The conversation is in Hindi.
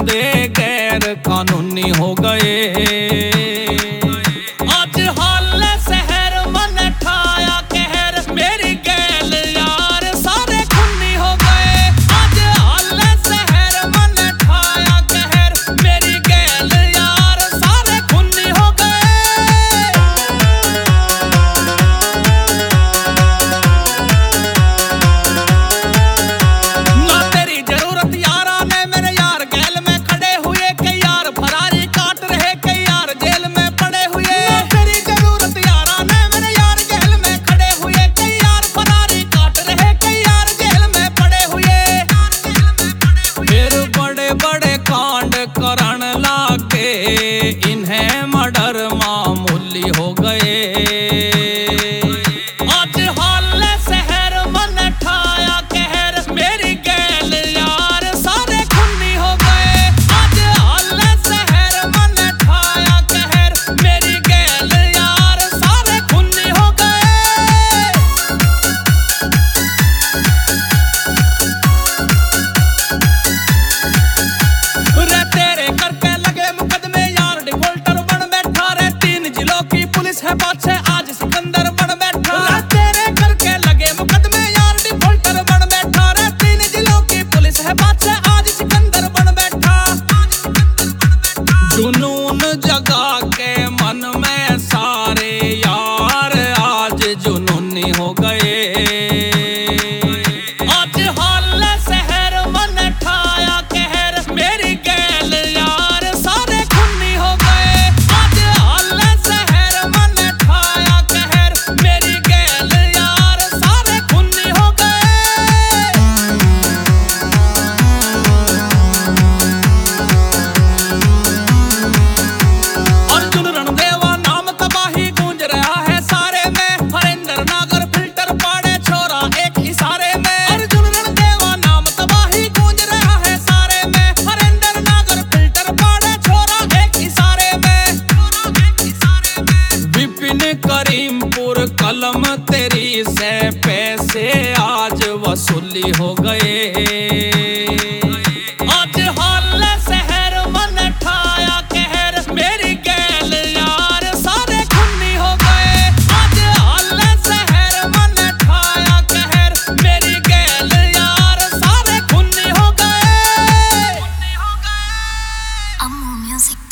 पूरे गैर कानूनी हो गए। आज हाल शहर मन ठाया कहर, मेरी गैल यार सारे खूनी हो गए। आज हाल शहर मन ठाया कहर, मेरी गैल यार सारे खूनी हो गए। ना तेरी जरूरत यारा ने मेरे यार गैल में खड़े हुए, कई यार फरारी काट रहे, कई यार जेल में पड़े हुए। ना तेरी जरूरत यारा ने मेरे यार गैल में खड़े हुए, कई यार फरारी काट रहे, कई यार जेल में पड़े हुए। फिर बड़े बड़े कांड करन लागे, इन्हें मर्डर मामूली हो गए। आज हाल शहर मन ठाया कहर, मेरी गैल यार सारे खूनी हो गए। आज हाल शहर मन ठाया कहर, मेरी गैल यार सारे खूनी हो गए। रे तेरे करके लगे मुकदमे यार डिफॉल्टर बन बैठा रे, 3 जिलों की पुलिस है बादशाह आज सिकंदर बन बैठा। रे तेरे करके लगे मुकदमे यार डिफॉल्टर बन बैठा रे, 3 जिलों की पुलिस है बादशाह आज सिकंदर बन बैठा। जुनून जगा के मन में सारे यार आज जुनूनी हो गए। आज हाल शहर मन ठाया कहर, मेरी गैल यार सारे खूनी हो गए। आज हाल शहर मन ठाया कहर, मेरी गैल यार सारे खूनी हो गए। अर्जुन रणदेवा नाम तबाही गूंज रहा है सारे में, हरेंद्र नागर फिल्टर पाड़े छोरा एक इशारे में। अर्जुन रणदेवा नाम तबाही गूंज रहा है सारे में, हरेंद्र नागर फिल्टर पाड़े छोरा एक इशारे में। विपिन करीमपुर कलम तेरी से पैसे आज वसूली हो गए। आज हाल शहर मन ठाया कहर, मेरी गैल यार सारे खूनी हो गए। आज हाल शहर मन ठाया कहर, मेरी गैल यार सारे खूनी हो गए। Ammu Music.